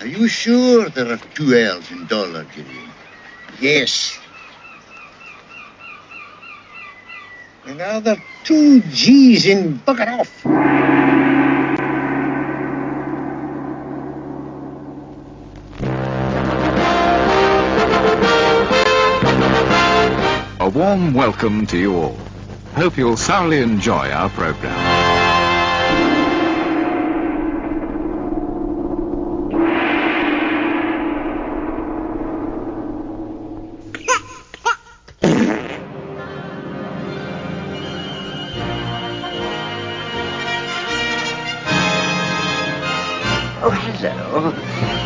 Are you sure there are 2 L's in dollar, Gideon? Yes. And now there are 2 G's in bugger off. A warm welcome to you all. Hope you'll thoroughly enjoy our program. Oh, hello.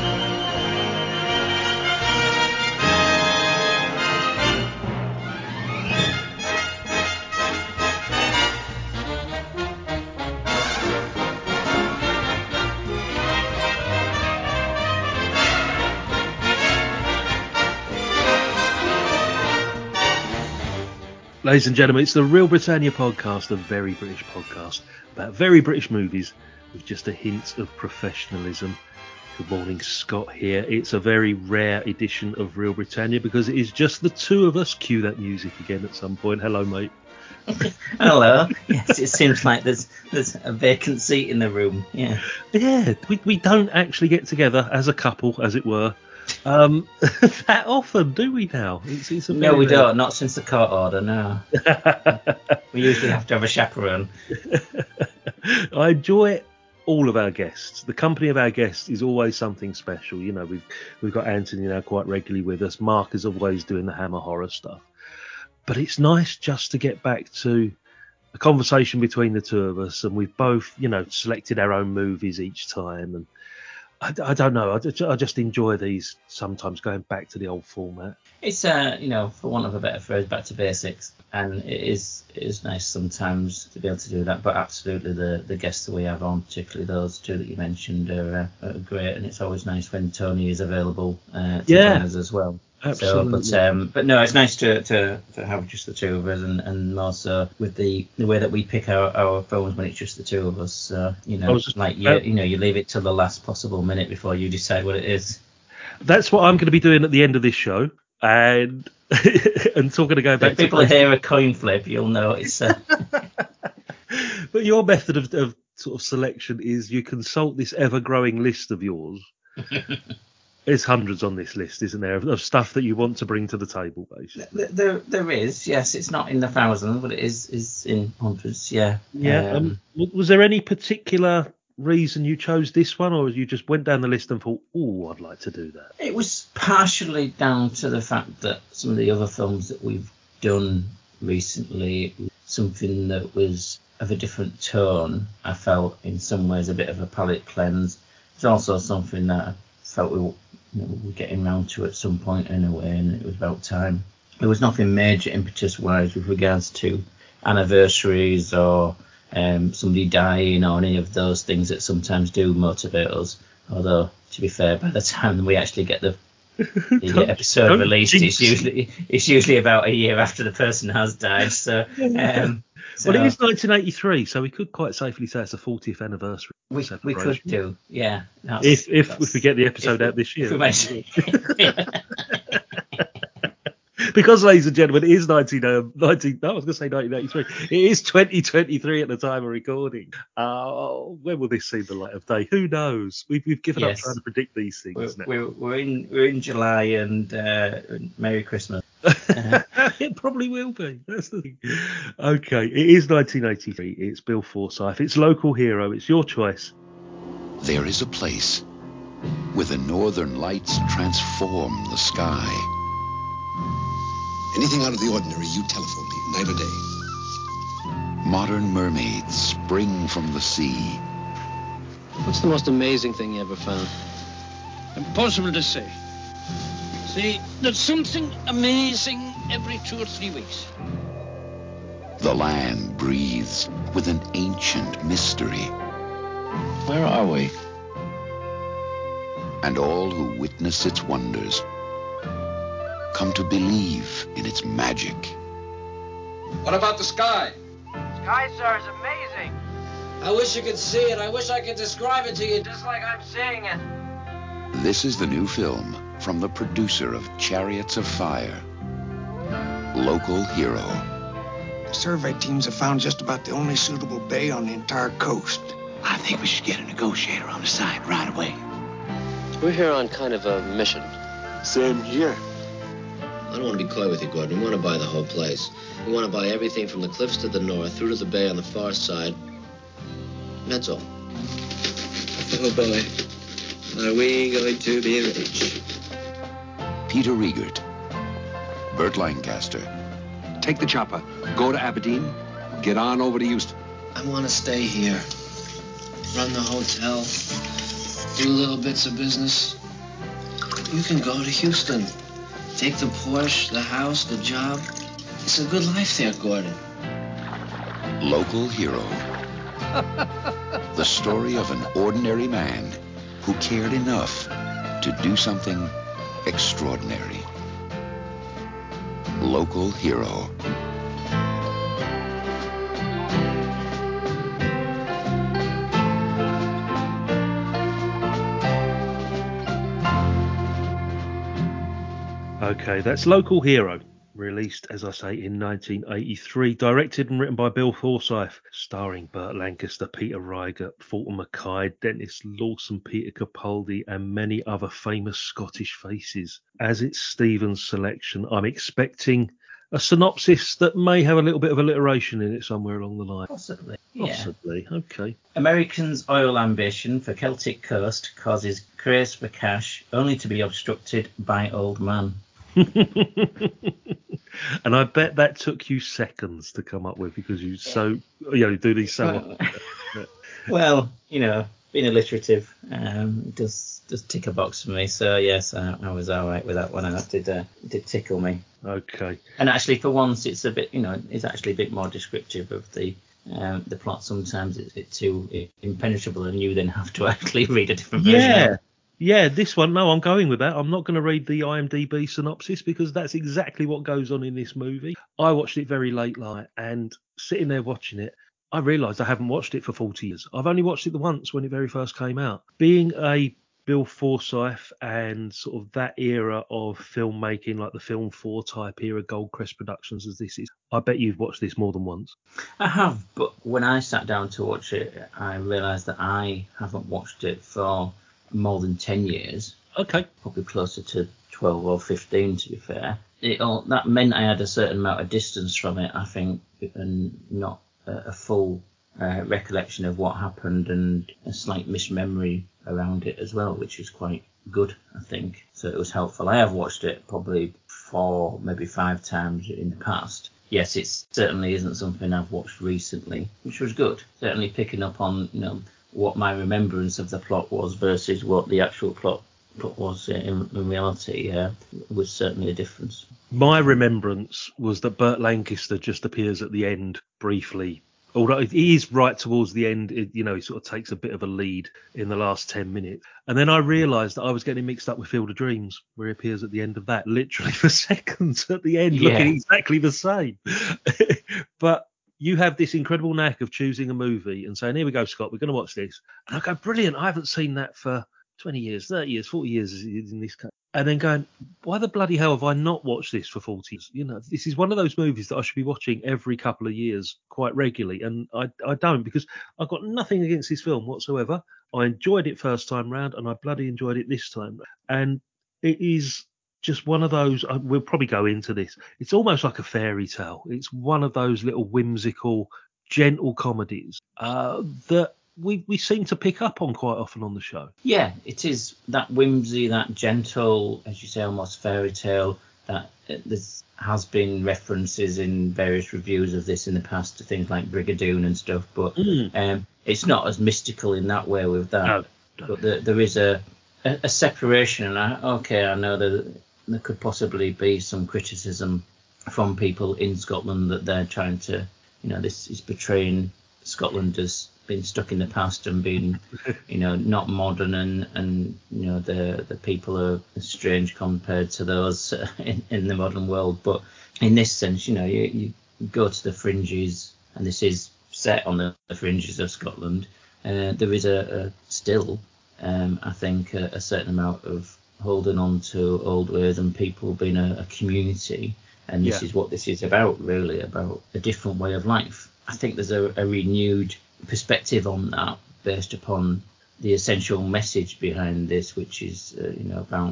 Ladies and gentlemen, it's the Real Britannia podcast, a very British podcast about very British movies with just a hint of professionalism. Good morning, Scott here. It's a very rare edition of Real Britannia because it is just the two of us. Cue that music again at some point. Hello, mate. Hello. Yes, it seems like there's a vacant seat in the room. Yeah. Yeah, we don't actually get together as a couple, as it were, that often, do we now? It's a No, we rare... don't. Not since the court order, no. We usually have to have a chaperone. I enjoy all of our guests. The company of our guests is always something special. You know, we've got Anthony now quite regularly with us. Mark is always doing the Hammer horror stuff. But it's nice just to get back to a conversation between the two of us, and we've both, selected our own movies each time. And I don't know. I just enjoy these sometimes, going back to the old format. It's for want of a better phrase, back to basics, and it is nice sometimes to be able to do that. But absolutely, the guests that we have on, particularly those two that you mentioned, are great, and it's always nice when Tony is available to join us as well. Absolutely. So, but no, it's nice to have just the two of us, and more so with the way that we pick our films when it's just the two of us. You leave it till the last possible minute before you decide what it is. That's what I'm going to be doing at the end of this show, and talking to go back. If people hear a coin flip, you'll know it's. But your method of sort of selection is you consult this ever-growing list of yours. There's hundreds on this list, isn't there, of stuff that you want to bring to the table, basically? There is, yes. It's not in the thousands, but it is in hundreds, yeah. Yeah. Was there any particular reason you chose this one, or you just went down the list and thought, oh, I'd like to do that? It was partially down to the fact that some of the other films that we've done recently, something that was of a different tone, I felt in some ways a bit of a palate cleanse. It's also something that I felt we were getting round to at some point anyway, and it was about time. There was nothing major impetus-wise with regards to anniversaries or somebody dying or any of those things that sometimes do motivate us. Although, to be fair, by the time we actually get the episode released, it's usually about a year after the person has died. So, well, it is 1983, so we could quite safely say it's a 40th anniversary. We could do, yeah. If we get the episode out this year. Because, ladies and gentlemen, it is 1983. It is 2023 at the time of recording. When will this see the light of day? Who knows? We've given up trying to predict these things now. We're in July, and Merry Christmas. It probably will be. That's the thing. Okay, it is 1983. It's Bill Forsyth. It's Local Hero. It's your choice. There is a place where the northern lights transform the sky. Anything out of the ordinary, you telephone me, night or day. Modern mermaids spring from the sea. What's the most amazing thing you ever found? Impossible to say. See, there's something amazing every 2 or 3 weeks. The land breathes with an ancient mystery. Where are we? And all who witness its wonders come to believe in its magic. What about the sky? Sky, sir, is amazing. I wish you could see it. I wish I could describe it to you just like I'm seeing it. This is the new film from the producer of Chariots of Fire, Local Hero. Survey teams have found just about the only suitable bay on the entire coast. I think we should get a negotiator on the side right away. We're here on kind of a mission. Same here. I don't want to be coy with you, Gordon. We want to buy the whole place. We want to buy everything from the cliffs to the north, through to the bay on the far side. That's all. Oh boy, are we going to be rich? Peter Riegert, Burt Lancaster. Take the chopper, go to Aberdeen, get on over to Houston. I want to stay here. Run the hotel. Do little bits of business. You can go to Houston. Take the Porsche, the house, the job. It's a good life there, Gordon. Local Hero. The story of an ordinary man who cared enough to do something extraordinary. Local Hero. Okay, that's Local Hero, released, as I say, in 1983, directed and written by Bill Forsyth, starring Burt Lancaster, Peter Riegert, Fulton Mackay, Dennis Lawson, Peter Capaldi, and many other famous Scottish faces. As it's Stephen's selection, I'm expecting a synopsis that may have a little bit of alliteration in it somewhere along the line. Possibly. Possibly, yeah. Okay. Americans' oil ambition for Celtic coast causes craze for cash, only to be obstructed by old man. And I bet that took you seconds to come up with because you do these so often. Well, being alliterative does tick a box for me. So yes, I was all right with that one, and that did tickle me. Okay. And actually, for once, it's a bit, it's actually a bit more descriptive of the plot. Sometimes it's too impenetrable, and you then have to actually read a different version. Yeah, this one, no, I'm going with that. I'm not going to read the IMDb synopsis because that's exactly what goes on in this movie. I watched it very late night, and sitting there watching it, I realised I haven't watched it for 40 years. I've only watched it the once when it very first came out. Being a Bill Forsyth and sort of that era of filmmaking, like the Film 4 type era, Goldcrest Productions as this is, I bet you've watched this more than once. I have, but when I sat down to watch it, I realised that I haven't watched it for more than 10 years. Okay. Probably closer to 12 or 15, to be fair. That meant I had a certain amount of distance from it, I think, and not a full recollection of what happened, and a slight mismemory around it as well, which is quite good, I think. So it was helpful. I have watched it probably 4, maybe 5 times in the past. Yes, it certainly isn't something I've watched recently, which was good. Certainly picking up on, what my remembrance of the plot was versus what the actual plot was in reality was certainly a difference. My remembrance was that Burt Lancaster just appears at the end briefly. Although he is right towards the end, he sort of takes a bit of a lead in the last 10 minutes. And then I realised that I was getting mixed up with Field of Dreams, where he appears at the end of that, literally for seconds at the end, looking exactly the same. But you have this incredible knack of choosing a movie and saying, here we go, Scott, we're going to watch this. And I go, brilliant, I haven't seen that for 20 years, 30 years, 40 years in this case. And then going, why the bloody hell have I not watched this for 40 years? This is one of those movies that I should be watching every couple of years quite regularly. And I don't, because I've got nothing against this film whatsoever. I enjoyed it first time round, and I bloody enjoyed it this time. And it is just one of those, we'll probably go into this, it's almost like a fairy tale. It's one of those little whimsical, gentle comedies that we seem to pick up on quite often on the show. Yeah, it is that whimsy, that gentle, as you say, almost fairy tale. That there has been references in various reviews of this in the past to things like Brigadoon and stuff, but it's not as mystical in that way with that. No. But there is a separation, and I know that there could possibly be some criticism from people in Scotland that they're trying to, this is portraying Scotland as being stuck in the past and being, not modern, and the people are strange compared to those in the modern world. But in this sense, you go to the fringes, and this is set on the fringes of Scotland. There is a still I think a certain amount of holding on to old ways and people being a community. And this is what this is about, really, about a different way of life. I think there's a renewed perspective on that based upon the essential message behind this, which is, about,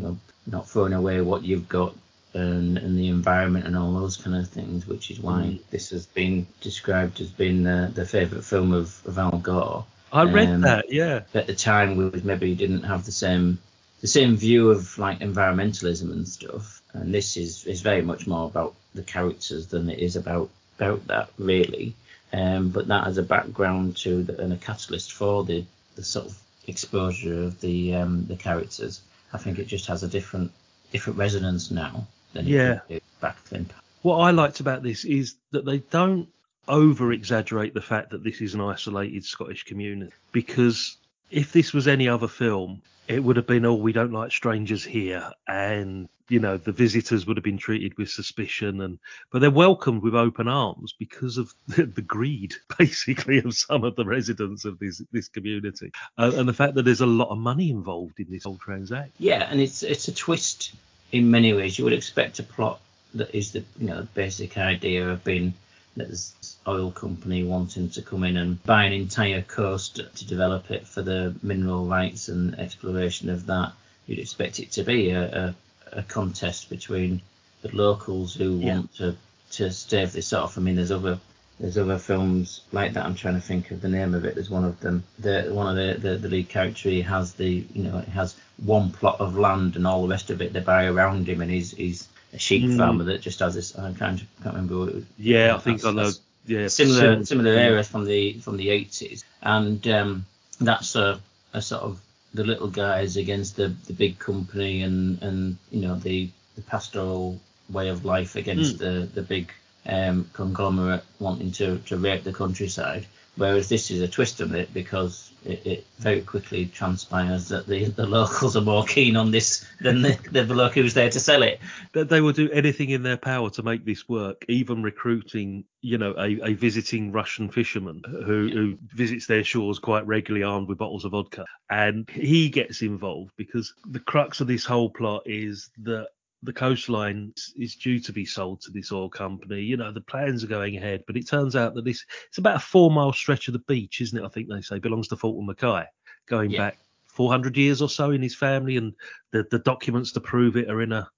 not throwing away what you've got and the environment and all those kind of things, which is why this has been described as being the favourite film of Al Gore. I read that, yeah. At the time, we maybe didn't have the same view of like environmentalism and stuff, and this is very much more about the characters than it is about that, really. But that as a background to and a catalyst for the sort of exposure of the characters, I think it just has a different resonance now than it did back then. What I liked about this is that they don't over-exaggerate the fact that this is an isolated Scottish community, because if this was any other film, it would have been, we don't like strangers here, and the visitors would have been treated with suspicion, but they're welcomed with open arms because of the greed, basically, of some of the residents of this community, and the fact that there's a lot of money involved in this whole transaction. Yeah, and it's a twist in many ways. You would expect a plot that is the basic idea of being that there's this oil company wanting to come in and buy an entire coast to develop it for the mineral rights and exploration of that. You'd expect it to be a contest between the locals who want to stave this off. I mean, there's other films like that. I'm trying to think of the name of it. There's one of them. One of the lead character, he has it has one plot of land and all the rest of it they buy around him, and he's a sheep farmer that just has this. I can't remember what it was. Yeah, I think I know. Yeah, similar era from the 80s, and that's a sort of the little guys against the big company, and the pastoral way of life against the big conglomerate wanting to rape the countryside. Whereas this is a twist of it, because it very quickly transpires that the locals are more keen on this than the bloke who's there to sell it. That they will do anything in their power to make this work, even recruiting, a visiting Russian fisherman who visits their shores quite regularly armed with bottles of vodka. And he gets involved because the crux of this whole plot is that the coastline is due to be sold to this oil company. The plans are going ahead, but it turns out that it's about a 4-mile stretch of the beach, isn't it? I think they say belongs to Fulton Mackay, going back 400 years or so in his family, and the documents to prove it are in a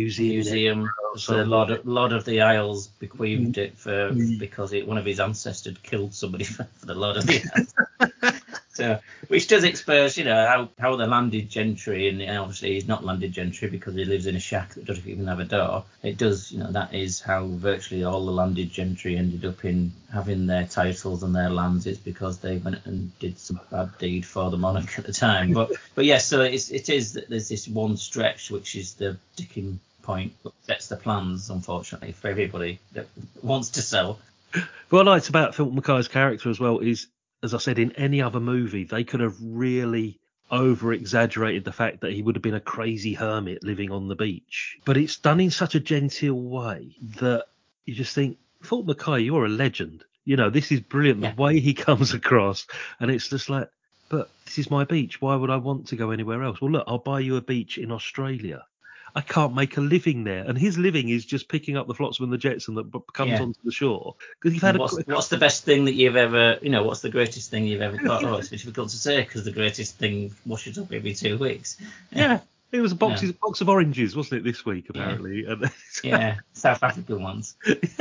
museum. So a lot of the Isles bequeathed it because one of his ancestors killed somebody for the Lord of the Isles. So, which does expose, how the landed gentry, and obviously he's not landed gentry because he lives in a shack that doesn't even have a door. It does, that is how virtually all the landed gentry ended up in having their titles and their lands. It's because they went and did some bad deed for the monarch at the time. But yes, so it is that there's this one stretch which is the sticking point that sets the plans, unfortunately, for everybody that wants to sell. What I liked about Fulton Mackay's character as well is, as I said, in any other movie, they could have really over-exaggerated the fact that he would have been a crazy hermit living on the beach. But it's done in such a genteel way that you just think, Fulton Mackay, you're a legend. This is brilliant, the way he comes across. And it's just like, but this is my beach. Why would I want to go anywhere else? Well, look, I'll buy you a beach in Australia. I can't make a living there, and his living is just picking up the flotsam and the jetsam that comes onto the shore. Because you've had what's the best thing that you've ever, what's the greatest thing you've ever thought? Oh, it's difficult to say because the greatest thing washes up every 2 weeks. Yeah, it was a box of oranges, wasn't it, this week apparently? Yeah, South African ones.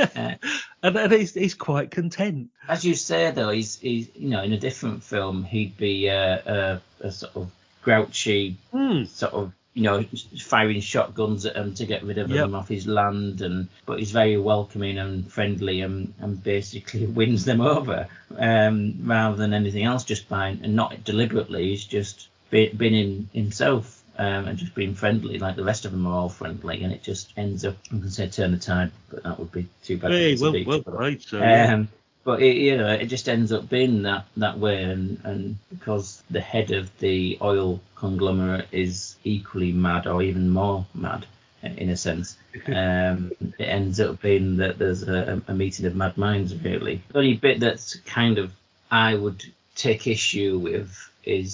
And he's quite content. As you say, though, he's in a different film he'd be a sort of grouchy sort of. Firing shotguns at him to get rid of him off his land, but he's very welcoming and friendly and basically wins them over rather than anything else, just by, and not deliberately, he's just been in himself and just being friendly, like the rest of them are all friendly, and it just ends up, I can say turn the tide, but that would be too bad. Right, so, but it just ends up being that way, and because the head of the oil conglomerate is equally mad or even more mad in a sense, it ends up being that there's a meeting of mad minds, really. The only bit that's kind of I would take issue with is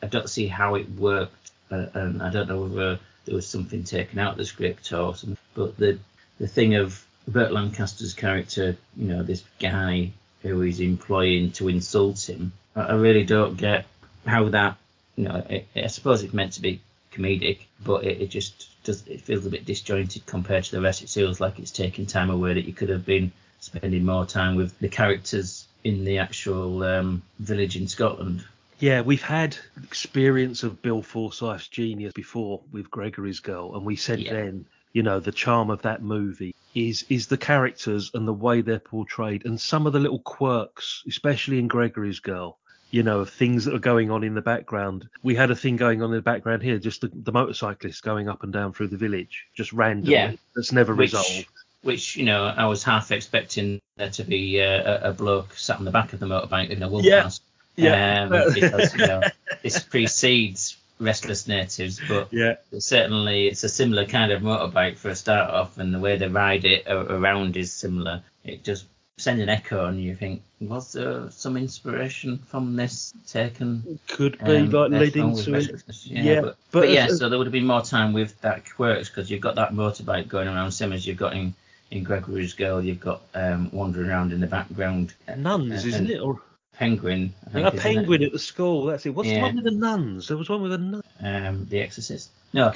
I don't see how it worked, and I don't know whether there was something taken out of the script or something. But the thing of Burt Lancaster's character, this guy who he's employing to insult him, I really don't get how that, I suppose it's meant to be comedic, but it just it feels a bit disjointed compared to the rest. It feels like it's taking time away that you could have been spending more time with the characters in the actual village in Scotland. Yeah, we've had experience of Bill Forsyth's genius before with Gregory's Girl, and we said then, the charm of that movie is the characters and the way they're portrayed, and some of the little quirks, especially in Gregory's Girl, of things that are going on in the background. We had a thing going on in the background here, just the motorcyclists going up and down through the village, just randomly. That's never resolved. Which, I was half expecting there to be a bloke sat on the back of the motorbike in a wheelhouse. Because this precedes Restless Natives, but certainly it's a similar kind of motorbike for a start off, and the way they ride it around is similar. It just sends an echo, and you think, was there some inspiration from this taken? Could be led into it. So there would have been more time with that quirks, because you've got that motorbike going around, same as you've got in Gregory's Girl. You've got wandering around in the background. Nuns, isn't it? Or Penguin. A penguin at the school. That's it. What's the one with the nuns? There was one with a nun. The Exorcist. No.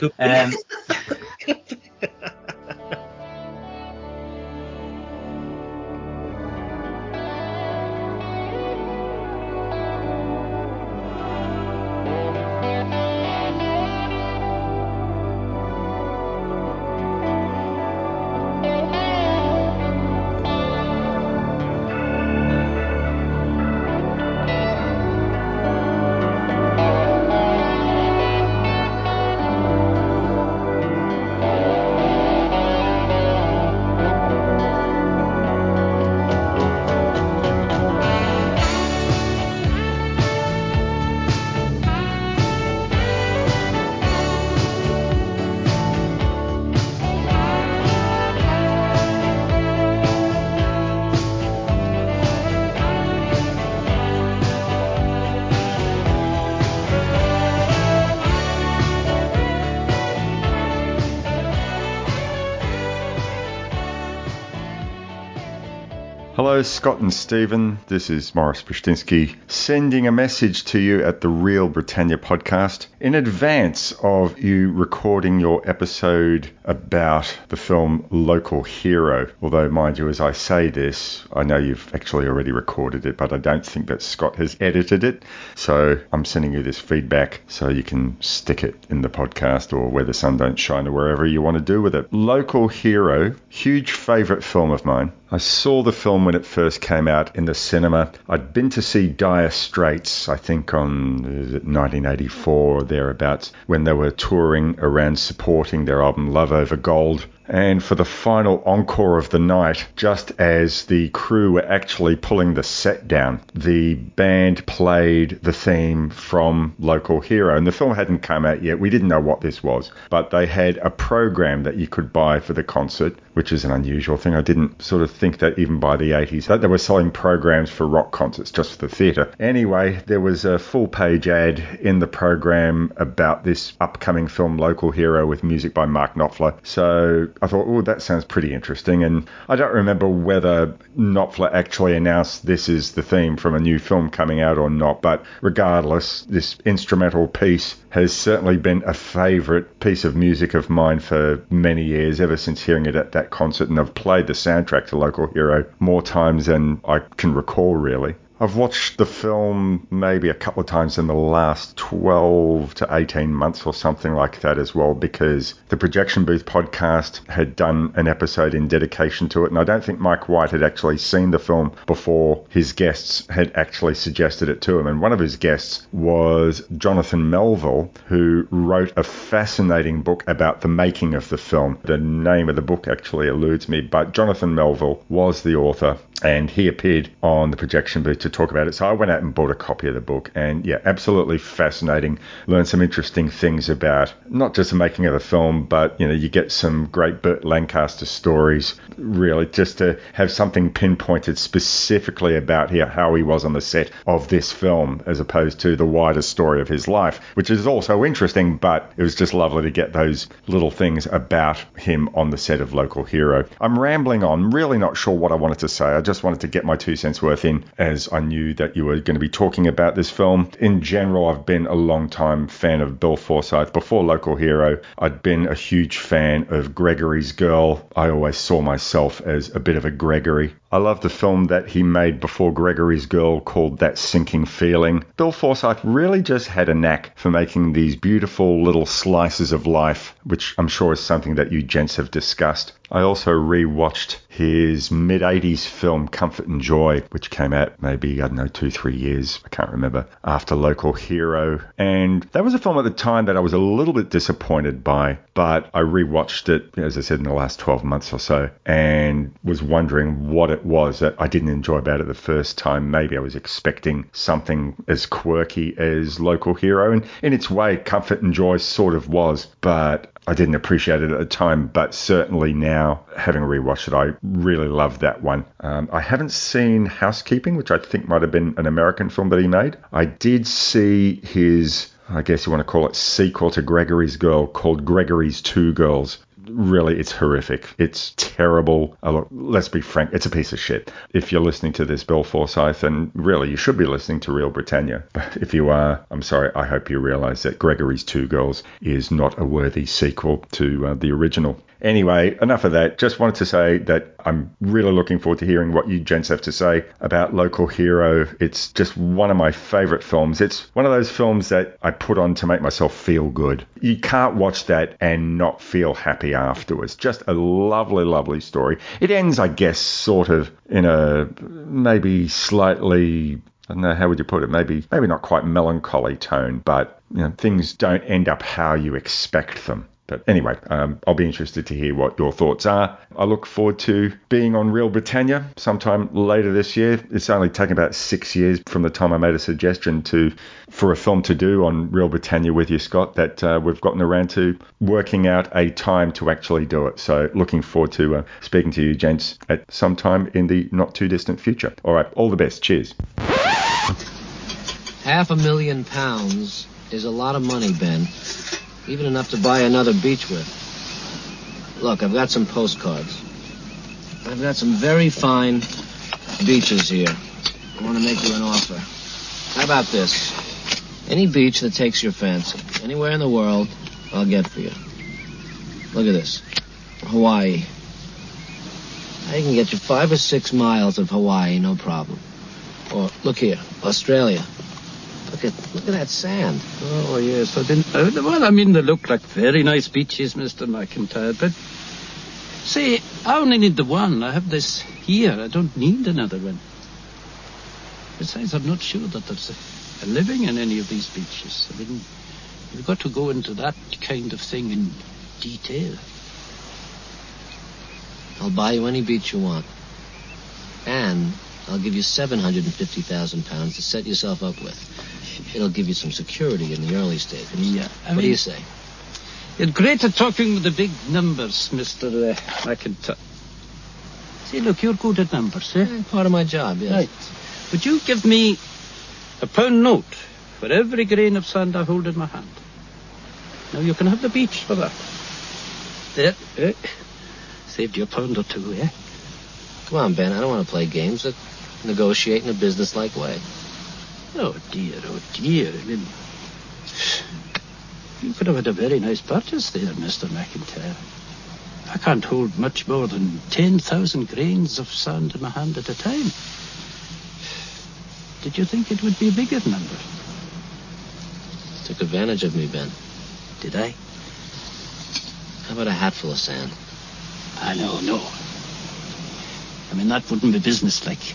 Hello, Scott and Stephen. This is Morris Brzezinski sending a message to you at the Real Britannia podcast in advance of you recording your episode about the film Local Hero. Although, mind you, as I say this, I know you've actually already recorded it, but I don't think that Scott has edited it. So I'm sending you this feedback so you can stick it in the podcast or Where the Sun Don't Shine or wherever you want to do with it. Local Hero, huge favourite film of mine. I saw the film when it first came out in the cinema. I'd been to see Dire Straits, I think on 1984 or thereabouts, when they were touring around supporting their album Love Over Gold. And for the final encore of the night, just as the crew were actually pulling the set down, the band played the theme from Local Hero. And the film hadn't come out yet. We didn't know what this was. But they had a program that you could buy for the concert, which is an unusual thing. I didn't sort of think that even by the 80s, that they were selling programs for rock concerts just for the theatre. Anyway, there was a full-page ad in the program about this upcoming film Local Hero with music by Mark Knopfler. So I thought, oh, that sounds pretty interesting. And I don't remember whether Knopfler actually announced this is the theme from a new film coming out or not. But regardless, this instrumental piece has certainly been a favourite piece of music of mine for many years, ever since hearing it at that concert. And I've played the soundtrack to Local Hero more times than I can recall, really. I've watched the film maybe a couple of times in the last 12 to 18 months or something like that as well, because the Projection Booth podcast had done an episode in dedication to it, and I don't think Mike White had actually seen the film before his guests had actually suggested it to him. And one of his guests was Jonathan Melville, who wrote a fascinating book about the making of the film. The name of the book actually eludes me, but Jonathan Melville was the author and he appeared on the projection booth to talk about it. So I went out and bought a copy of the book, and yeah, absolutely fascinating. Learned some interesting things about not just the making of the film, but you get some great Burt Lancaster stories, really, just to have something pinpointed specifically about how he was on the set of this film, as opposed to the wider story of his life, which is also interesting, but it was just lovely to get those little things about him on the set of Local Hero. I'm rambling on, really not sure what I wanted to say. I just wanted to get my 2 cents worth in, as I knew that you were going to be talking about this film. In general, I've been a long-time fan of Bill Forsyth. Before Local Hero, I'd been a huge fan of Gregory's Girl. I always saw myself as a bit of a Gregory. I love the film that he made before Gregory's Girl called That Sinking Feeling. Bill Forsyth really just had a knack for making these beautiful little slices of life, which I'm sure is something that you gents have discussed. I also rewatched his mid-80s film Comfort and Joy, which came out maybe, 2-3 years, I can't remember, after Local Hero. And that was a film at the time that I was a little bit disappointed by, but I rewatched it, as I said, in the last 12 months or so, and was wondering what it was that I didn't enjoy about it the first time. Maybe I was expecting something as quirky as Local Hero, and in its way, Comfort and Joy sort of was, but I didn't appreciate it at the time. But certainly now, having rewatched it, I really love that one. I haven't seen Housekeeping, which I think might have been an American film that he made. I did see his, I guess you want to call it, sequel to Gregory's Girl called Gregory's Two Girls. Really, it's horrific. It's terrible. Look, let's be frank, it's a piece of shit. If you're listening to this, Bill Forsyth, and really you should be listening to Real Britannia, but if you are, I'm sorry, I hope you realize that Gregory's Two Girls is not a worthy sequel to the original. Anyway, enough of that. Just wanted to say that I'm really looking forward to hearing what you gents have to say about Local Hero. It's just one of my favorite films. It's one of those films that I put on to make myself feel good. You can't watch that and not feel happy afterwards. Just a lovely, lovely story. It ends, I guess, sort of in a maybe slightly, I don't know, how would you put it? Maybe not quite melancholy tone, but things don't end up how you expect them. But anyway, I'll be interested to hear what your thoughts are. I look forward to being on Real Britannia sometime later this year. It's only taken about 6 years from the time I made a suggestion for a film to do on Real Britannia with you, Scott, that we've gotten around to working out a time to actually do it. So looking forward to speaking to you, gents, at some time in the not too distant future. All right, all the best. Cheers. £500,000 is a lot of money, Ben. Even enough to buy another beach with. Look, I've got some postcards. I've got some very fine beaches here. I want to make you an offer. How about this? Any beach that takes your fancy, anywhere in the world, I'll get for you. Look at this. Hawaii. I can get you 5 or 6 miles of Hawaii, no problem. Or, look here, Australia. Look at that sand. Oh, yes. Well, I mean, they look like very nice beaches, Mr. McIntyre, but... See, I only need the one. I have this here. I don't need another one. Besides, I'm not sure that there's a living in any of these beaches. I mean, you've got to go into that kind of thing in detail. I'll buy you any beach you want. And I'll give you £750,000 to set yourself up with. It'll give you some security in the early stages. Yeah, what do you say? You're great at talking with the big numbers, Mr. McIntyre. See, look, you're good at numbers, eh? Yeah, part of my job, yes. Right. Would you give me a £1 note for every grain of sand I hold in my hand? Now, you can have the beach for that. There, saved you £1 or 2, eh? Come on, Ben, I don't want to play games. Let's negotiate in a business-like way. Oh, dear. I mean, you could have had a very nice purchase there, Mr. McIntyre. I can't hold much more than 10,000 grains of sand in my hand at a time. Did you think it would be a bigger number? Took advantage of me, Ben. Did I? How about a hatful of sand? No. I mean, that wouldn't be businesslike.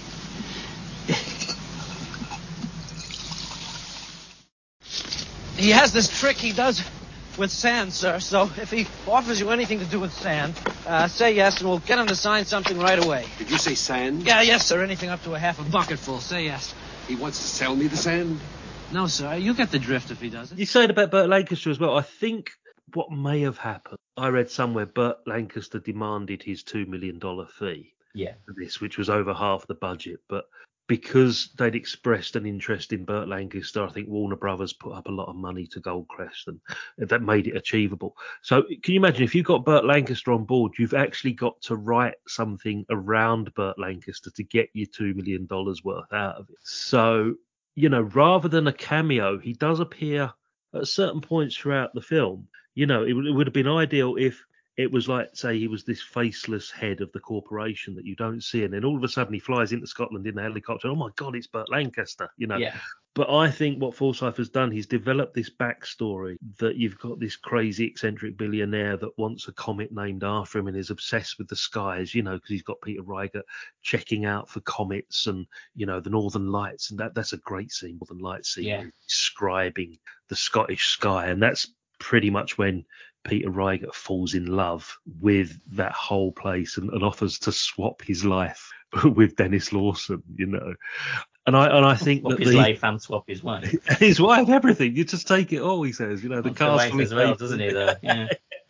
He has this trick, he does. with sand, sir. So if he offers you anything to do with sand, say yes, and we'll get him to sign something right away. Did you say sand? Yeah, yes, sir. Anything up to a half a bucket full. Say yes. He wants to sell me the sand? No, sir. You get the drift if he doesn't. You said about Burt Lancaster as well. I think what may have happened, I read somewhere Burt Lancaster demanded his $2 million fee for this, which was over half the budget. But because they'd expressed an interest in Burt Lancaster, I think Warner Brothers put up a lot of money to Goldcrest, and that made it achievable. So can you imagine if you've got Burt Lancaster on board, you've actually got to write something around Burt Lancaster to get your $2 million worth out of it. So, you know, rather than a cameo, he does appear at certain points throughout the film. You know, it would have been ideal if it was like, say, he was this faceless head of the corporation that you don't see, and then all of a sudden he flies into Scotland in the helicopter. Oh my God, it's Burt Lancaster, you know. Yeah. But I think what Forsyth has done, he's developed this backstory that you've got this crazy eccentric billionaire that wants a comet named after him and is obsessed with the skies, you know, because he's got Peter Riegert checking out for comets and, you know, the Northern Lights, and that's a great scene, Northern Lights scene, describing the Scottish sky, and that's pretty much when Peter Riegert falls in love with that whole place and offers to swap his life with Dennis Lawson, you know. And I think swap that his life and swap his wife. His wife, everything. You just take it all, he says. You know, the castle as well, doesn't he? Though, yeah.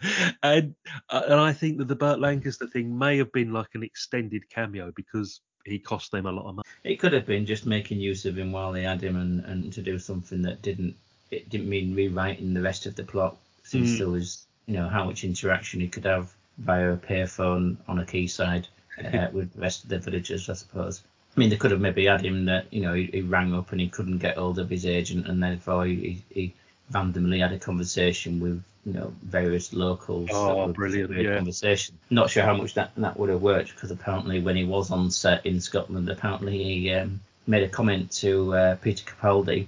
and I think that the Burt Lancaster thing may have been like an extended cameo because he cost them a lot of money. It could have been just making use of him while they had him, and to do something that didn't mean rewriting the rest of the plot, since there was, you know, how much interaction he could have via a payphone on a quayside with the rest of the villagers, I suppose. I mean, they could have maybe had him that, you know, he rang up and he couldn't get hold of his agent, and therefore he randomly had a conversation with, you know, various locals. Oh, brilliant! Yeah. Conversation. Not sure how much that would have worked, because apparently when he was on set in Scotland, apparently he made a comment to Peter Capaldi,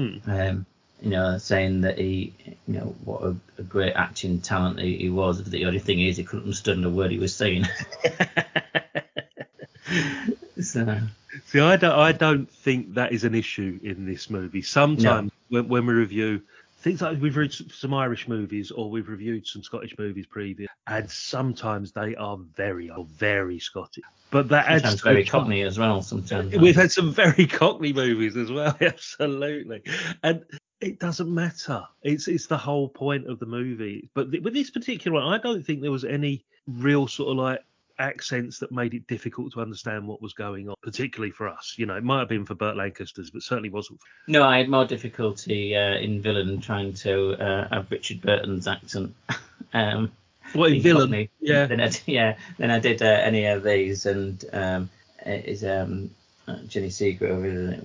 you know, saying that he, you know, what a great acting talent he was. But the only thing is, he couldn't understand a word he was saying. So. See, I don't think that is an issue in this movie. Sometimes when we review things like we've reviewed some Irish movies or we've reviewed some Scottish movies previous, and sometimes they are very Scottish. But that sometimes adds very Cockney as well. Sometimes we've had some very Cockney movies as well, absolutely. And it doesn't matter. It's the whole point of the movie. But with this particular one, I don't think there was any real sort of like accents that made it difficult to understand what was going on, particularly for us. You know, it might have been for Burt Lancaster's, but certainly wasn't. No, I had more difficulty in Villain trying to have Richard Burton's accent. What in Villain? Me, yeah. Than I did any of these, and is Jenny Seagrove.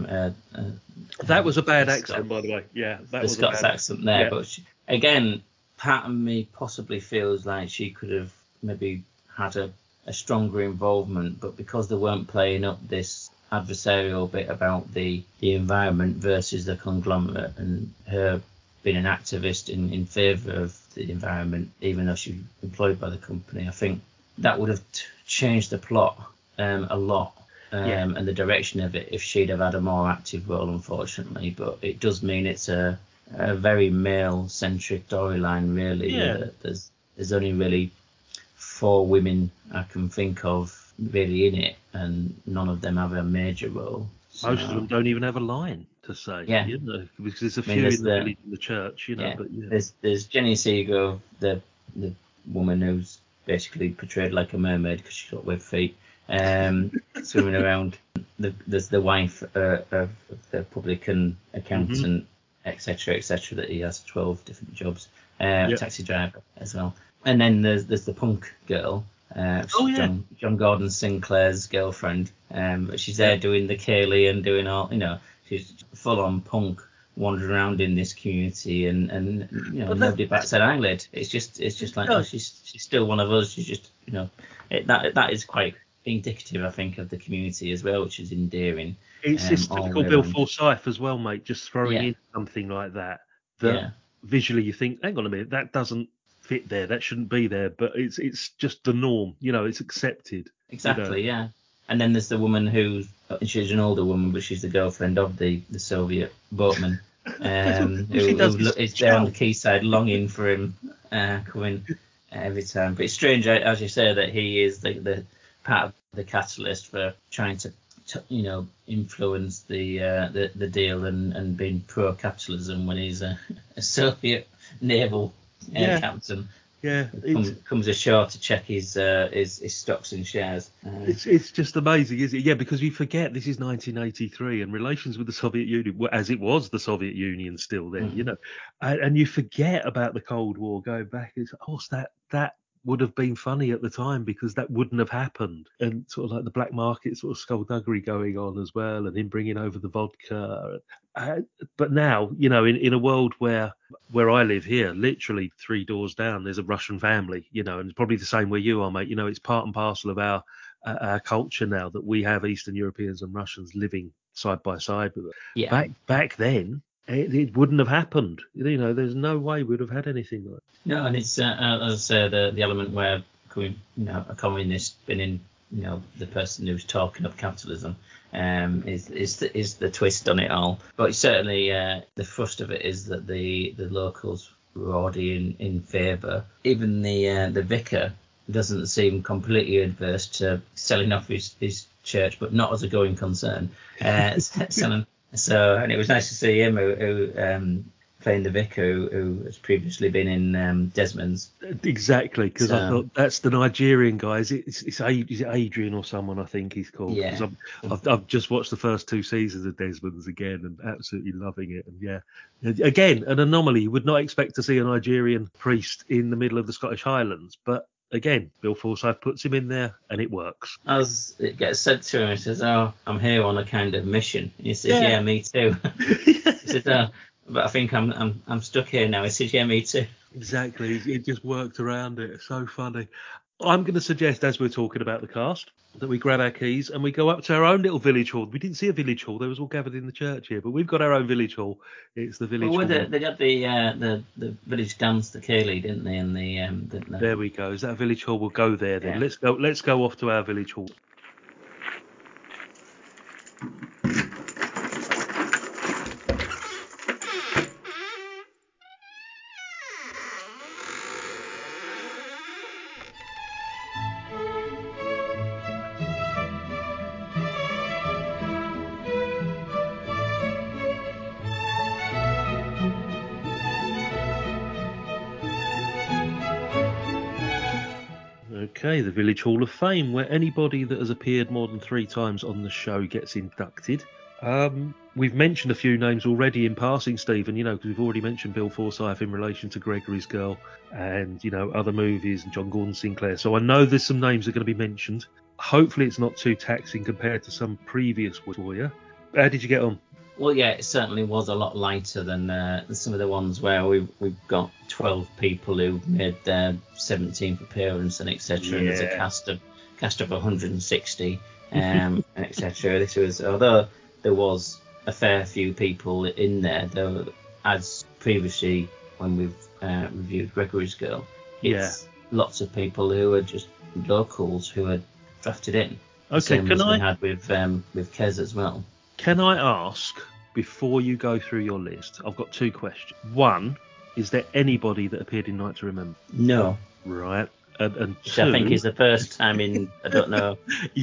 That was a bad accent, by the way. Yeah, that was Scots a bad accent there. Yeah. But again, part of me possibly feels like she could have maybe had a stronger involvement, but because they weren't playing up this adversarial bit about the environment versus the conglomerate, and her being an activist in favour of the environment, even though she was employed by the company, I think that would have changed the plot a lot. And the direction of it if she'd have had a more active role, unfortunately. But it does mean it's a very male-centric storyline, really. Yeah. There's only really 4 women I can think of really in it, and none of them have a major role. So, Most of them don't even have a line to say. Yeah. You know, because there's a few in the church, you know. Yeah. But yeah. There's Jenny Seagrove, the woman who's basically portrayed like a mermaid because she's got webbed feet. Swimming around. There's the wife of the publican accountant, etc., that he has 12 different jobs. Taxi driver as well. And then there's the punk girl, John Gordon Sinclair's girlfriend. But she's there doing the Kaylee and doing all, you know, she's full on punk, wandering around in this community, and you know, nobody bats an eyelid. It's just like, oh, she's still one of us. She's just, you know, that is quite indicative, I think, of the community as well, which is endearing. It's typical Bill Forsyth as well, mate, just throwing in something like that visually you think, hang on a minute, that doesn't fit there, that shouldn't be there, but it's just the norm, you know, it's accepted. Exactly, you know? Yeah. And then there's the woman she's an older woman, but she's the girlfriend of the Soviet boatman. who is there on the quayside longing for him coming every time. But it's strange, as you say, that he is the part of the catalyst for trying to influence the deal and being pro-capitalism when he's a Soviet naval captain. Yeah, comes ashore to check his stocks and shares. It's just amazing, isn't it? Yeah, because you forget this is 1983 and relations with the Soviet Union, as it was the Soviet Union still then, and you forget about the Cold War going back. It's that would have been funny at the time because that wouldn't have happened, and sort of like the black market sort of skullduggery going on as well, and him bringing over the vodka. But now, in a world where I live here, literally 3 doors down, there's a Russian family, and it's probably the same where you are, mate. It's part and parcel of our culture now that we have Eastern Europeans and Russians living side by side with us. Yeah. Back then, it wouldn't have happened. There's no way we'd have had anything like that. No, and it's as I say, the element where a communist been in, the person who's talking of capitalism, is the twist on it all. But it's certainly the thrust of it is that the locals were already in favour. Even the vicar doesn't seem completely adverse to selling off his church, but not as a going concern. So, and it was nice to see him who playing the vicar who has previously been in Desmond's. Exactly, because I thought that's the Nigerian guy. Is it Adrian or someone? I think he's called. Yeah. Because I've just watched the first 2 seasons of Desmond's again and absolutely loving it. And again, an anomaly. You would not expect to see a Nigerian priest in the middle of the Scottish Highlands, but again, Bill Forsyth puts him in there and it works. As it gets said to him, he says, "Oh, I'm here on a kind of mission." And he says, "Yeah, me too." He says, "Oh, but I think I'm stuck here now." He says, "Yeah, me too." Exactly. It just worked around it. It's so funny. I'm going to suggest, as we're talking about the cast, that we grab our keys and we go up to our own little village hall. We didn't see a village hall. They was all gathered in the church here, but we've got our own village hall. It's the village hall. They had the village dance, the Ceilidh, didn't they? And didn't they? There we go. Is that a village hall? We'll go there then. Yeah. Let's go off to our village hall. Okay, the Village Hall of Fame, where anybody that has appeared more than 3 times on the show gets inducted. We've mentioned a few names already in passing, Stephen, because we've already mentioned Bill Forsyth in relation to Gregory's Girl and, other movies and John Gordon Sinclair. So I know there's some names that are going to be mentioned. Hopefully it's not too taxing compared to some previous ones for you. How did you get on? Well, yeah, it certainly was a lot lighter than some of the ones where we've got 12 people who made their 17th appearance and etc. Yeah. And there's a cast of 160 and etc. This was, although there was a fair few people in there, though, as previously when we've reviewed Gregory's Girl, it's lots of people who are just locals who are drafted in. Okay, same as we had with Kez as well. Can I ask, before you go through your list, I've got 2 questions. One, is there anybody that appeared in Night to Remember? No. Right. And which 2, I think is the first time in, I don't know,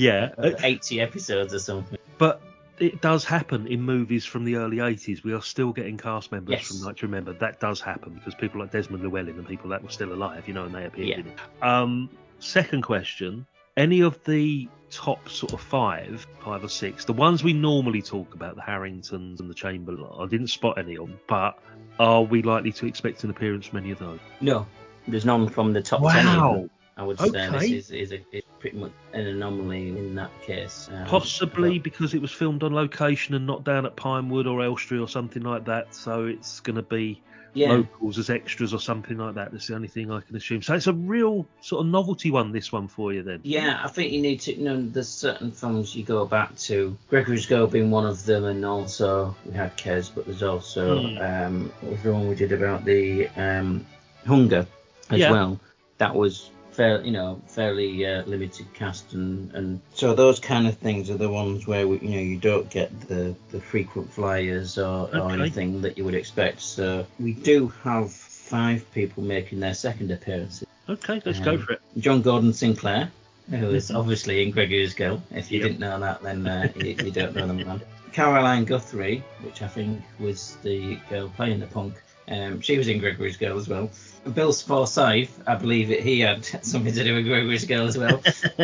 80 episodes or something. But it does happen in movies from the early 80s. We are still getting cast members from Night to Remember. That does happen because people like Desmond Llewellyn and people that were still alive, and they appeared in it. Second question, any of the top sort of 5 or 6, the ones we normally talk about, the Harringtons and the Chamberlain, I didn't spot any of them, but are we likely to expect an appearance from any of those? No, there's none from the top 10 even. I would say this is pretty much an anomaly in that case. Possibly because it was filmed on location and not down at Pinewood or Elstree or something like that, so it's going to be locals as extras or something like that. That's the only thing I can assume. So it's a real sort of novelty one, this one for you then. Yeah, I think you need to, there's certain films you go back to, Gregory's Girl being one of them, and also we had Kez, but there's also what was the one we did about the hunger as well. That was fairly limited cast, and so those kind of things are the ones where you don't get the frequent flyers or anything that you would expect. So we do have 5 people making their second appearances. Okay, let's go for it. John Gordon Sinclair, who is obviously in Gregory's Girl. If you didn't know that, then you don't know the man. Caroline Guthrie, which I think was the girl playing the punk. She was in Gregory's Girl as well. Bill Forsyth, I believe that he had something to do with Gregory's Girl as well.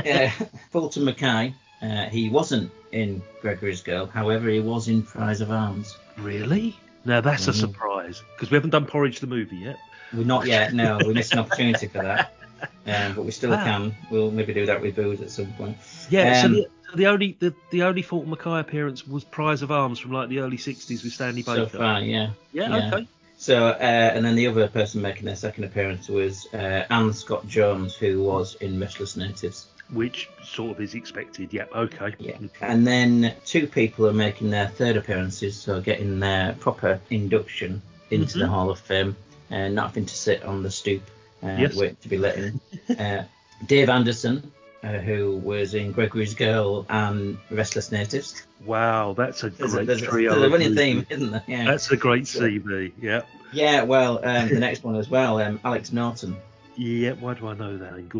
Fulton Mackay, he wasn't in Gregory's Girl. However, he was in Prize of Arms. Really? Now that's a surprise, because we haven't done Porridge the movie yet. We're not yet, no. We missed an opportunity for that. But we still can. We'll maybe do that with Booze at some point. Yeah, so the only Fulton Mackay appearance was Prize of Arms from like the early 60s with Stanley Baker. So far, yeah. Yeah, okay. So, and then the other person making their second appearance was Anne Scott Jones, who was in Restless Natives. Which sort of is expected, yeah, okay. Yeah. And then 2 people are making their third appearances, so getting their proper induction into the Hall of Fame, and not having to sit on the stoop wait to be let in. Dave Anderson, who was in Gregory's Girl and Restless Natives. Wow, that's a great trio. There's a running theme, isn't there? Yeah. That's a great CV, yeah. Yeah, well, the next one as well, Alex Norton. Yeah, why do I know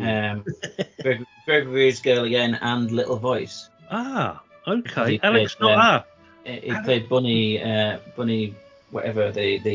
that? Gregory's Girl again and Little Voice. Ah, okay. Alex Norton. He played Bunny, whatever,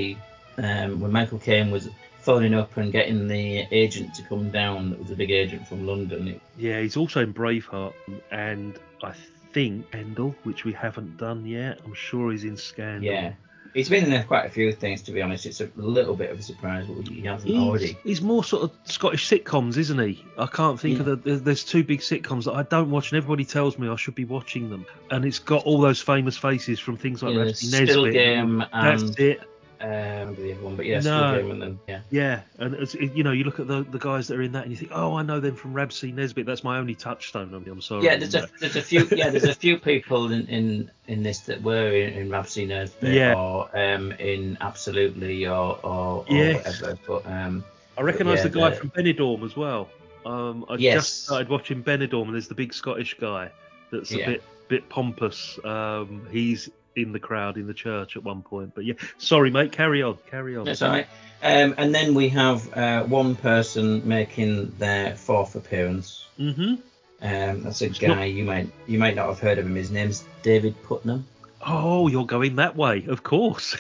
when Michael Caine was phoning up and getting the agent to come down. That was a big agent from London. Yeah, he's also in Braveheart, and I think Scandal, which we haven't done yet. I'm sure he's in Scandal. Yeah. He's been in quite a few things, to be honest. It's a little bit of a surprise what he hasn't already. He's more sort of Scottish sitcoms, isn't he? I can't think of there's 2 big sitcoms that I don't watch, and everybody tells me I should be watching them. And it's got all those famous faces from things like Rhapsody Nesbitt. Still Game and... That's it. I remember the other one, but Still Game and then, Yeah, and you look at the guys that are in that, and you think, oh, I know them from Rhapsody Nesbitt. That's my only touchstone. I'm sorry. Yeah, there's a few. There's a few people in this that were in Rhapsody Nesbitt or in Absolutely or whatever. But I recognise the guy from Benidorm as well. I just started watching Benidorm, and there's the big Scottish guy that's a bit pompous. He's in the crowd in the church at one point, but sorry mate, carry on. That's all right. And then we have 1 person making their 4th appearance. That's a guy you might not have heard of him. His name's David Putnam. Oh, you're going that way, of course.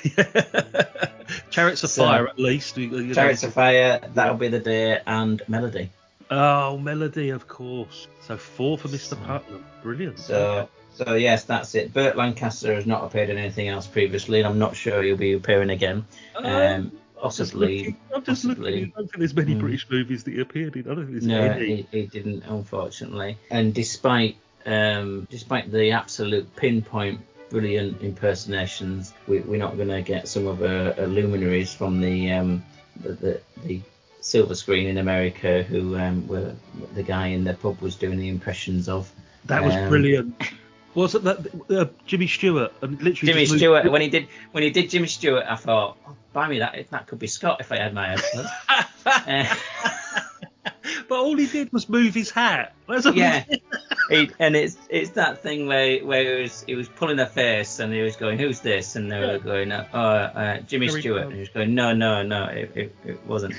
Chariots of Fire, at least. Chariots of Fire, That'll Be the Day, and Melody. Oh, Melody, of course. So 4 for Mr. Putnam. Brilliant. So yes, that's it. Burt Lancaster has not appeared in anything else previously, and I'm not sure he'll be appearing again. Possibly. I'm just looking. I don't think there's many British movies that he appeared in. I don't think there's any. He didn't, unfortunately. And despite the absolute pinpoint brilliant impersonations, we're not going to get some of the luminaries from the silver screen in America who were the guy in the pub was doing the impressions of. That was brilliant. Wasn't that Jimmy Stewart? And literally Jimmy Stewart. When he did Jimmy Stewart, I thought, buy me that could be Scott if I had my head. But all he did was move his hat. Yeah. And it's that thing where he was pulling their face and he was going, who's this? And they were going, Jimmy Stewart. And he was going, no, it wasn't.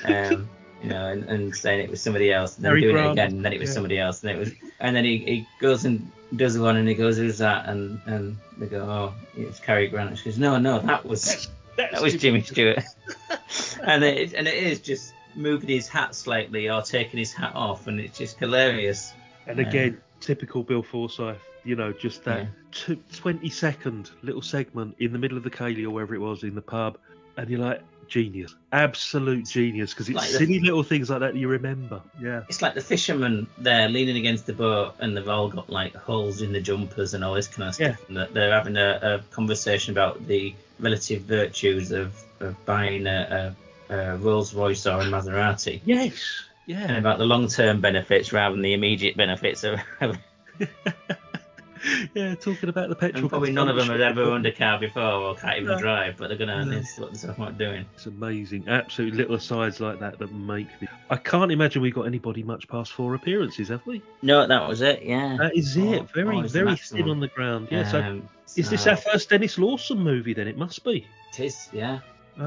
And saying it was somebody else, and then doing it again, and then it was somebody else, and then he goes and does one, and he goes, who's that? And they go, oh, it's Cary Grant. And she goes, no, that was Jimmy Stewart. and it is just moving his hat slightly or taking his hat off, and it's just hilarious. And again, typical Bill Forsyth, just that 20-second little segment in the middle of the Cayley or wherever it was in the pub, and you're like, genius, absolute genius, because it's like silly little things like that you remember. Yeah, it's like the fishermen there leaning against the boat, and they've all got like holes in the jumpers and all this kind of stuff, and they're having a conversation about the relative virtues of buying a Rolls Royce or a Maserati. Yes, yeah, and about the long-term benefits rather than the immediate benefits of Yeah, talking about the petrol. And probably none of them have consumption. ever owned a car before or can't even No. drive, but they're going to No. this is what they're not doing. It's amazing. Absolute little asides like that make the. I can't imagine we got anybody much past 4 appearances, have we? No, that was it, yeah. That is it. Very, Always the very maximum. thin on the ground. Yeah. So, So is this our first Dennis Lawson movie? Then it must be. It is, yeah.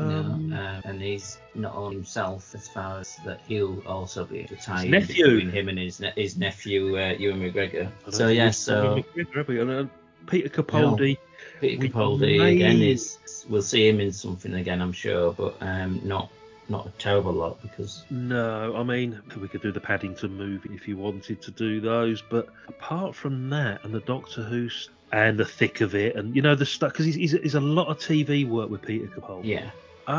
And he's not only himself as far as that he'll also be able to tie in nephew. between him and his nephew Ewan McGregor. So yeah, so Peter Capaldi. Peter Capaldi again we'll see him in something again, I'm sure, but not a terrible lot because No, I mean we could do the Paddington movie if you wanted to do those, but apart from that and the Doctor Who and the thick of it, and the stuff because he's a lot of TV work with Peter Capaldi. Yeah.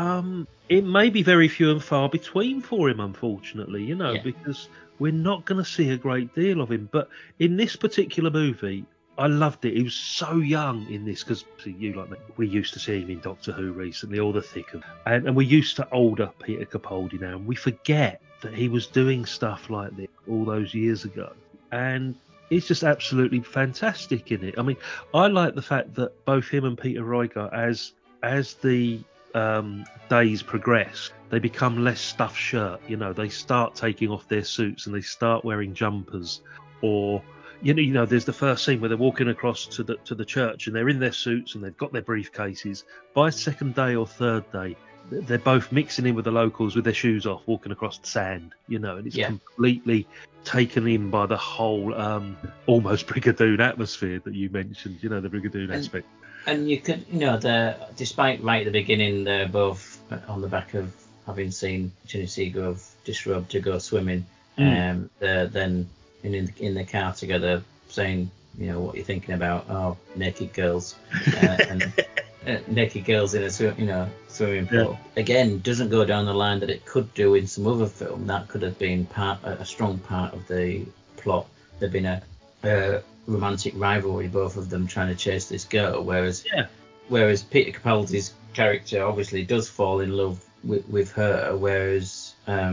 It may be very few and far between for him, unfortunately, because we're not going to see a great deal of him. But in this particular movie, I loved it. He was so young in this because you like me, we used to see him in Doctor Who recently, all the thick of, and we're used to older Peter Capaldi now, and we forget that he was doing stuff like this all those years ago, and he's just absolutely fantastic in it. I mean, I like the fact that both him and Peter Riegert, as the days progress, they become less stuffed shirt. They start taking off their suits and they start wearing jumpers, or there's the first scene where they're walking across to the church and they're in their suits and they've got their briefcases. By second day or third day, they're both mixing in with the locals with their shoes off, walking across the sand, and it's completely taken in by the whole almost Brigadoon atmosphere that you mentioned, the Brigadoon aspect. And you could, despite right at the beginning, they're both on the back of having seen Jenny Seagrove disrobe to go swimming, they're then in the car together saying, what you're thinking about, naked girls, and naked girls in a swimming pool. Yeah. Again, doesn't go down the line that it could do in some other film. That could have been a strong part of the plot. There'd been a romantic rivalry, both of them trying to chase this girl, whereas Peter Capaldi's character obviously does fall in love with her, whereas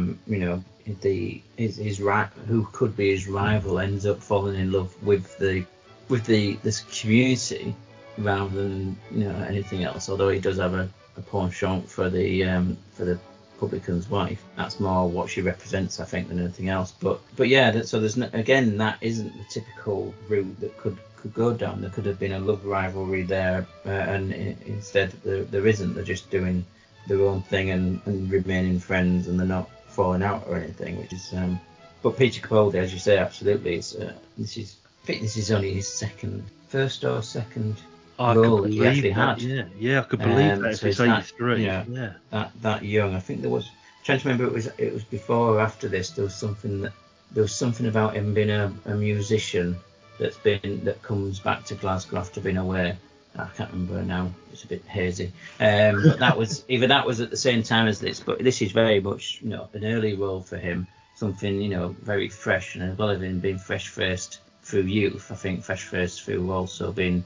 his who could be his rival ends up falling in love with this community rather than anything else. Although he does have a penchant for the publican's wife. That's more what she represents, I think, than anything else. But yeah, so there's again, that isn't the typical route that could go down. There could have been a love rivalry there, and instead there isn't. They're just doing their own thing and remaining friends, and they're not falling out or anything. Which is, but Peter Capaldi, as you say, absolutely. This is only his first or second role that he actually had. Yeah, I could believe that. So it's 83. That young. I think there was. Trying to remember, it was before or after this. There was something about him being a musician that comes back to Glasgow after being away. I can't remember now. It's a bit hazy. But that was at the same time as this. But this is very much an early role for him. Something very fresh, and as well as him being fresh-faced through youth, I think fresh-faced through also being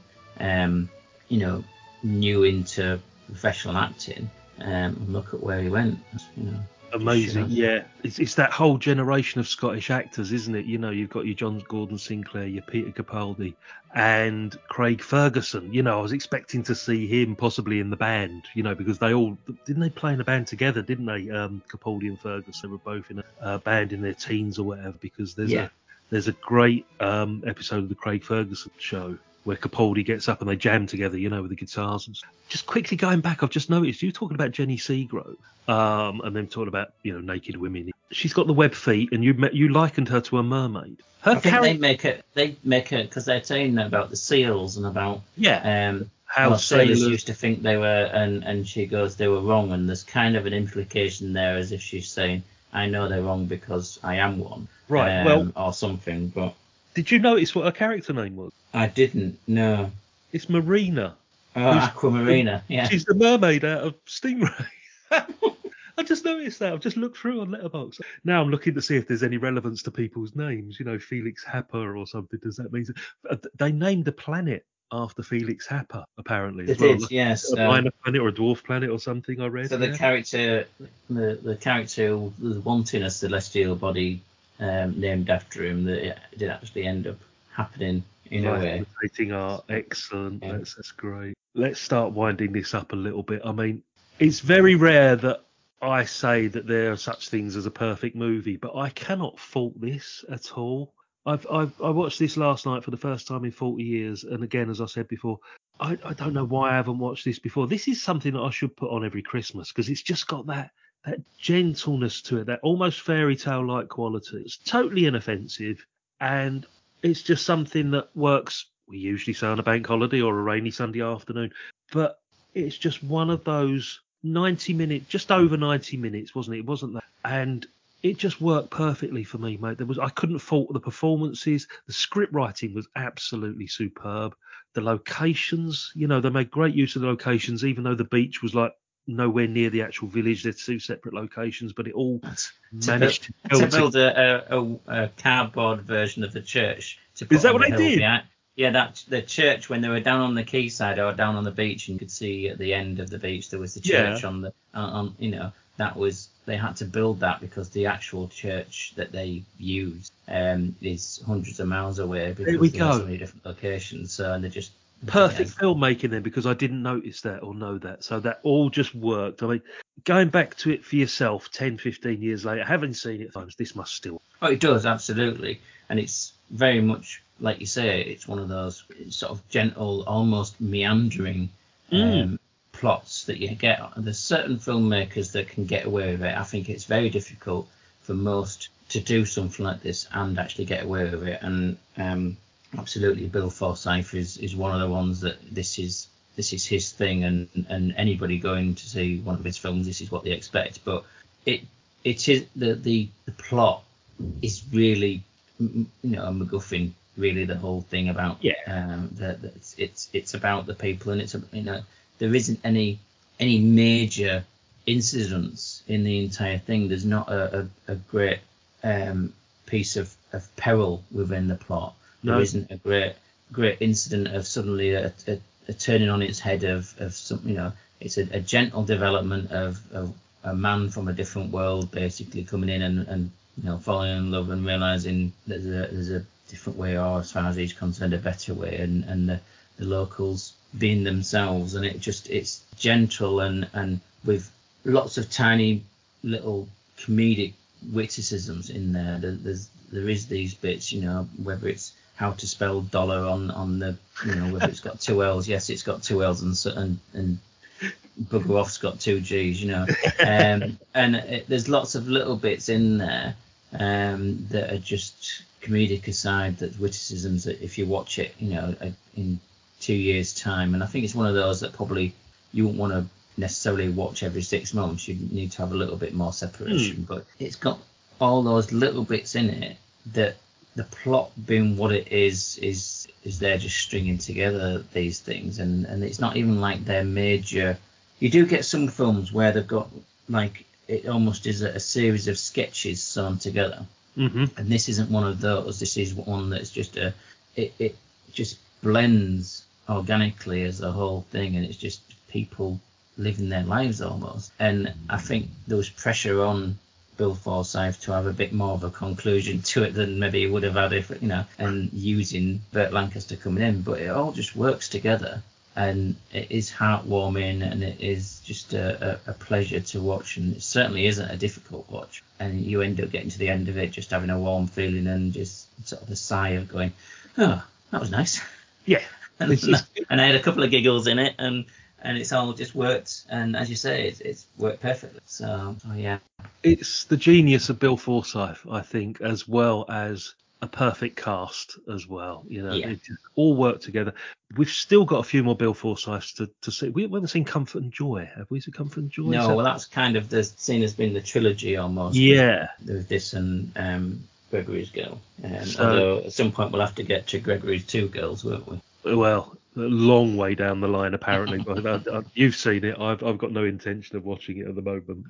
new into professional acting. Look at where he went. Amazing, yeah. It's that whole generation of Scottish actors, isn't it? You've got your John Gordon Sinclair, your Peter Capaldi, and Craig Ferguson. I was expecting to see him possibly in the band, because didn't they play in a band together, didn't they? Capaldi and Ferguson were both in a band in their teens or whatever, because there's a great episode of the Craig Ferguson show where Capaldi gets up and they jam together, with the guitars. And just quickly going back, I've just noticed you talking about Jenny Seagrove, and then talking about naked women. She's got the web feet, and you likened her to a mermaid. I think they make her because they're saying about the seals and about how sailors used to think they were, and she goes they were wrong, and there's kind of an implication there as if she's saying I know they're wrong because I am one, right? Or something, but. Did you notice what her character name was? I didn't, no. It's Marina. Oh, Aquamarina, yeah. She's the mermaid out of Stingray. I just noticed that. I've just looked through on Letterboxd. Now I'm looking to see if there's any relevance to people's names. Felix Happer or something. Does that mean... They named a planet after Felix Happer, apparently. They did, yes. A minor planet or a dwarf planet or something, I read. So the character who was wanting a celestial body named after him, that it did actually end up happening in a way. Imitating art, excellent. Yeah. That's great. Let's start winding this up a little bit. I mean, it's very rare that I say that there are such things as a perfect movie, but I cannot fault this at all. I watched this last night for the first time in 40 years, and again, as I said before, I don't know why I haven't watched this before. This is something that I should put on every Christmas because it's just got that gentleness to it, that almost fairy tale like quality. It's totally inoffensive, and it's just something that works. We usually say on a bank holiday or a rainy Sunday afternoon, but it's just one of those 90 minutes, just over 90 minutes, wasn't it? It wasn't that, and it just worked perfectly for me, mate. I couldn't fault the performances. The script writing was absolutely superb. The locations, they made great use of the locations, even though the beach was like nowhere near the actual village. They're two separate locations, but it all managed to build a cardboard version of the church. Is that what they did? Yeah, the church, when they were down on the quayside or down on the beach, and you could see at the end of the beach there was the church on the that was, they had to build that because the actual church that they used is hundreds of miles away because there's so many different locations. So and they just perfect filmmaking then, because I didn't notice that or know that. So that all just worked. I mean, going back to it for yourself 10, 15 years later, having seen it times, this must still. Oh, it does, absolutely. And it's very much, like you say, it's one of those sort of gentle, almost meandering plots that you get. There's certain filmmakers that can get away with it. I think it's very difficult for most to do something like this and actually get away with it. And absolutely, Bill Forsyth is one of the ones that this is his thing, and anybody going to see one of his films, this is what they expect. But it is the plot is really, a MacGuffin. Really, the whole thing about it's about the people, and it's there isn't any major incidents in the entire thing. There's not a great piece of peril within the plot. There isn't a great incident of suddenly a turning on its head of some, it's a gentle development of a man from a different world basically coming in and falling in love and realizing that there's a different way, or as far as he's concerned, a better way, and the locals being themselves, and it's gentle and with lots of tiny little comedic witticisms in there. There is these bits, whether it's how to spell dollar on the, whether it's got two L's. Yes, it's got two L's, and bugger off's got two G's, and there's lots of little bits in there that are just comedic aside, that witticisms that if you watch it, in 2 years' time, and I think it's one of those that probably you wouldn't want to necessarily watch every 6 months. You need to have a little bit more separation, but it's got all those little bits in it that the plot being what it is there just stringing together these things, and it's not even like they're major. You do get some films where they've got like it almost is a series of sketches sewn together. And this isn't one of those. This is one that's just it just blends organically as a whole thing, and it's just people living their lives almost. And I think there was pressure on Bill Forsyth to have a bit more of a conclusion to it than maybe he would have had if, and using Burt Lancaster coming in, but it all just works together, and it is heartwarming, and it is just a pleasure to watch, and it certainly isn't a difficult watch, and you end up getting to the end of it just having a warm feeling and just sort of a sigh of going, oh, that was nice. Yeah. And I had a couple of giggles in it, and it's all just worked, and as you say, it's worked perfectly. So yeah, it's the genius of Bill Forsyth, I think, as well as a perfect cast as well. It just all worked together. We've still got a few more Bill Forsyths to see. We haven't seen Comfort and Joy, have we? Seen Comfort and Joy? No, well, that's kind of seen as being the trilogy almost. Yeah, with this and Gregory's Girl. Although at some point we'll have to get to Gregory's Two Girls, won't we? Well, a long way down the line, apparently. But you've seen it. I've got no intention of watching it at the moment.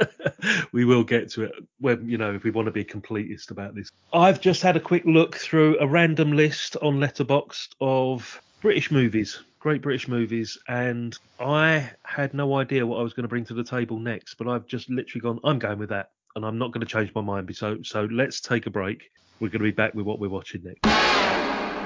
We will get to it when, if we want to be completist about this. I've just had a quick look through a random list on Letterboxd of British movies, great British movies, and I had no idea what I was going to bring to the table next, but I've just literally gone, I'm going with that, and I'm not going to change my mind. So let's take a break. We're going to be back with what we're watching next.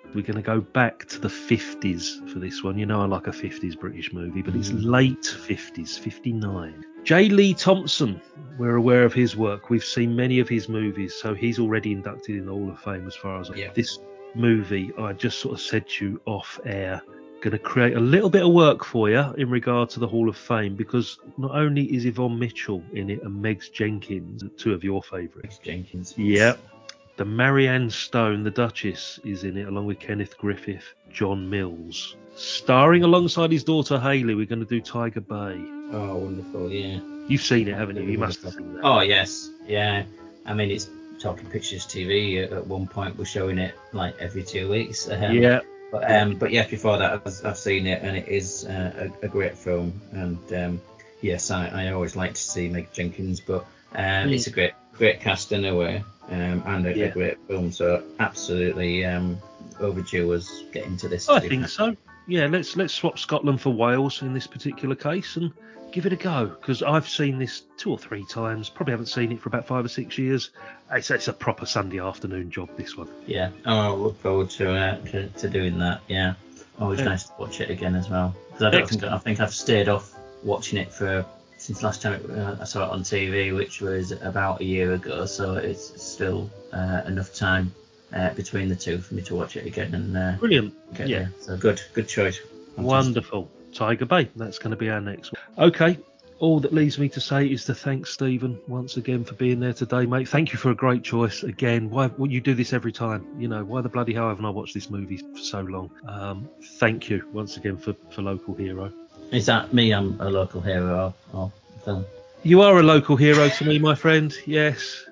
We're going to go back to the 50s for this one. You know I like a 50s British movie, but it's late 50s, 59. J. Lee Thompson, we're aware of his work. We've seen many of his movies, so he's already inducted in the Hall of Fame as far as this movie. I just sort of said to you off air, going to create a little bit of work for you in regard to the Hall of Fame, because not only is Yvonne Mitchell in it and Megs Jenkins, two of your favourites. Megs Jenkins. Yeah. The Marianne Stone, the Duchess, is in it, along with Kenneth Griffith, John Mills. Starring alongside his daughter Hayley, we're going to do Tiger Bay. Oh, wonderful, yeah. You've seen it, haven't you? You must have seen that. Oh, yes, yeah. I mean, it's Talking Pictures TV. At one point, we're showing it like every 2 weeks. Yeah. But yes, before that, I've seen it, and it is a great film. And yes, I always like to see Meg Jenkins, but it's a great cast anyway, and a great film. So absolutely overdue us getting to this. I think so. Yeah, let's swap Scotland for Wales in this particular case and give it a go, because I've seen this 2 or 3 times. Probably haven't seen it for about 5 or 6 years. It's a proper Sunday afternoon job, this one. Yeah. Oh, I look forward to doing that. Yeah. Always nice to watch it again as well. Because I think I've stayed off watching it since last time I saw it on TV, which was about a year ago. So it's still enough time between the two for me to watch it again. And brilliant. Yeah. So good choice. Fantastic. Wonderful. Tiger Bay. That's going to be our next one. Okay. All that leaves me to say is to thank Stephen once again for being there today, mate. Thank you for a great choice again. Why you do this every time? You know, why the bloody hell haven't I watched this movie for so long? Thank you once again for Local Hero. Is that me? I'm a local hero or film? You are a local hero to me, my friend. Yes.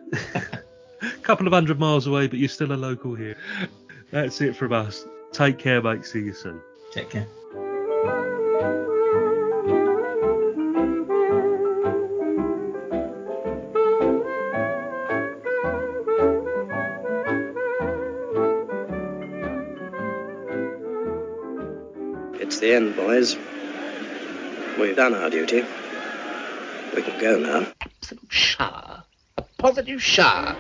A couple of 100 miles away, but you're still a local hero. That's it from us. Take care, mate. See you soon. Take care. It's the end, boys. We've done our duty. We can go now. Absolute shower. A positive shower.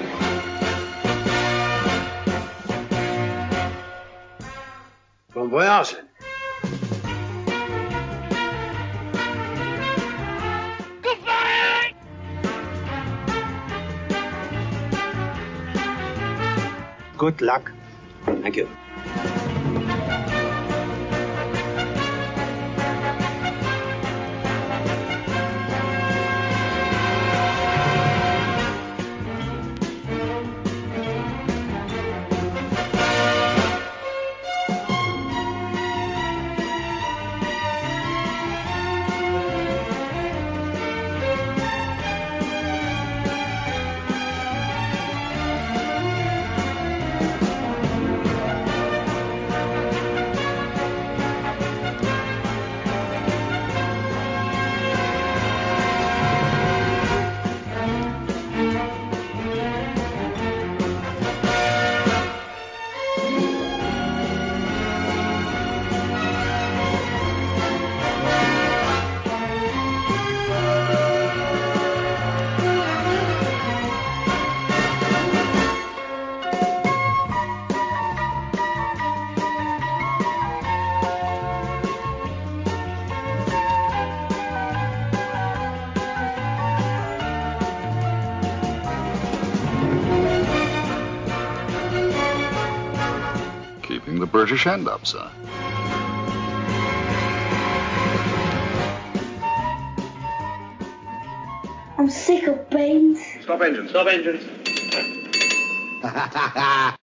Bon voyage. Goodbye! Good luck. Thank you. Keeping the British end up, sir. I'm sick of brains. Stop engines. Stop engines.